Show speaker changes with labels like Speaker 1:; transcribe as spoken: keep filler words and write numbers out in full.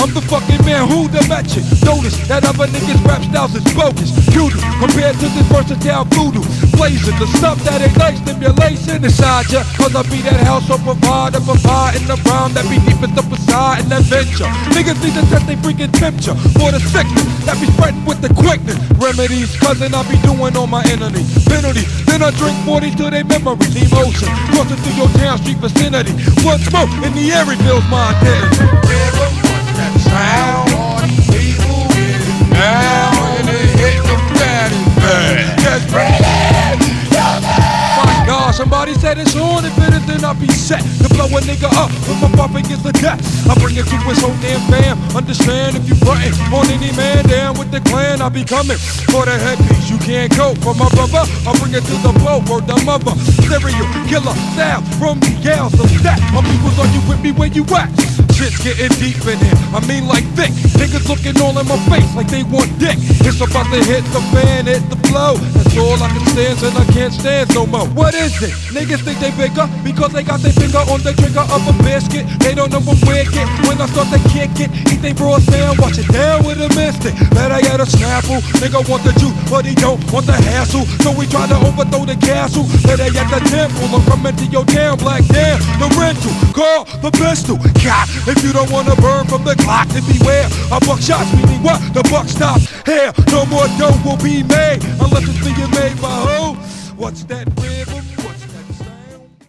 Speaker 1: I'm the fucking man who the mention. Notice that other niggas rap styles is bogus. Cutie compared to this versatile voodoo. Blazing the stuff that ain't like stimulation inside ya. Cause I be that house of provider, provide in the rhyme that be deepest up inside and adventure. Niggas need to test they freaking temperature for the sickness that be spreading with the quickness. Remedies, cousin, I be doing on my enemy. Penalty, then I drink forty to their memories. Emotion, crossing through your town street vicinity. One smoke in the air reveals my identity.
Speaker 2: What's that sound? All these people get it now, and they hit them daddy bad.
Speaker 1: Just breathe. My God, somebody said it's on. If it is, then I'll be set to blow a nigga up when my pop against the death. I bring it to his whole damn fam. Understand if you frontin' on any man down with the clan, I be coming for the headpiece. You can't go for my brother. I bring it to the boat or the mother. Serial killer style from the gals of that. My people's on you with me where you at? Shit's getting deep in here. I mean like thick. Niggas looking all in my face like they want dick. It's about to hit the fan, hit the flow. That's all I can stand and I can't stand no more. What is it? Niggas think they bigger because they got their finger on the trigger of a biscuit. They don't know I'm wicked when I start to kick it. Eat they broad down, watch it down with a mystic. Bet I got a snapple. Nigga want the juice, but he don't want the hassle. So we try to overthrow the castle. Bet I at the temple. I'm coming to your town, black down. The rental, call the pistol. God, if you don't wanna burn from the clock, then beware. A buck shots, meaning what? The buck stops here. No more dough will be made unless it's being made by who? What's that rib?